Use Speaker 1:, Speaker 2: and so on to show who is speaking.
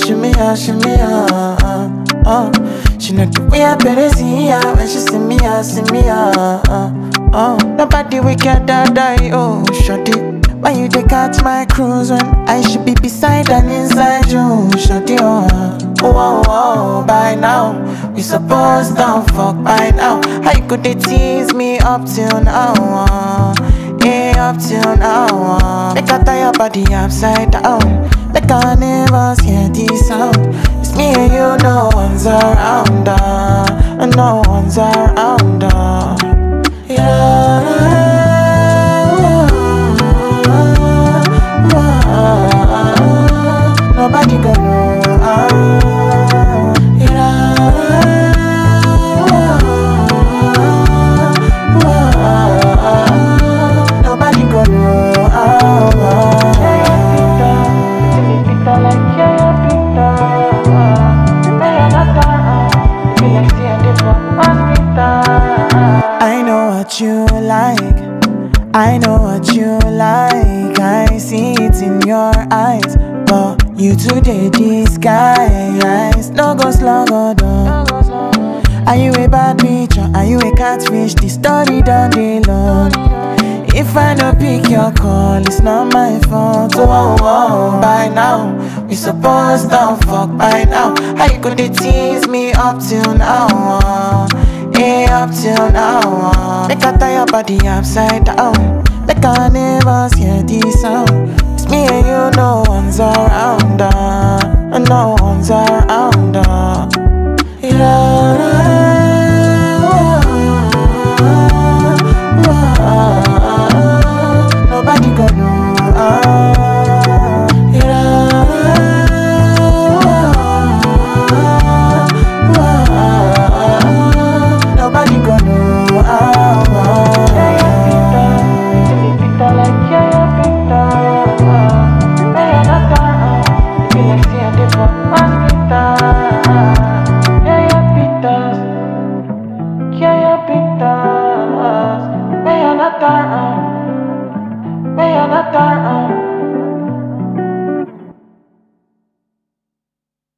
Speaker 1: shimmy oh. She know the way I better see her when she see me oh. Nobody wicked that die, oh, shorty. Why you dey catch my cruise when I should be beside and inside you, shorty, oh. By now, we supposed to fuck by now. How you could they tease me up till now, up till now, Make I tie your body upside down. Make I never hear this sound. It's me and you, no one's around, no one's around, Nobody gonna know, nobody gonna know, I know what you like, I know what you like. I see it in your eyes, but you today disguise. No go slug or down. Are you a bad bitch or are you a catfish? The story done dey long. If I don't pick your call, it's not my fault. By now, we supposed to fuck by now. How you gonna tease me up till now? Up till now, Make I tie your body upside down. Make I never hear this sound. It's me and you, no one's around, no one's around, Nobody gonna know, nobody gonna know, May I not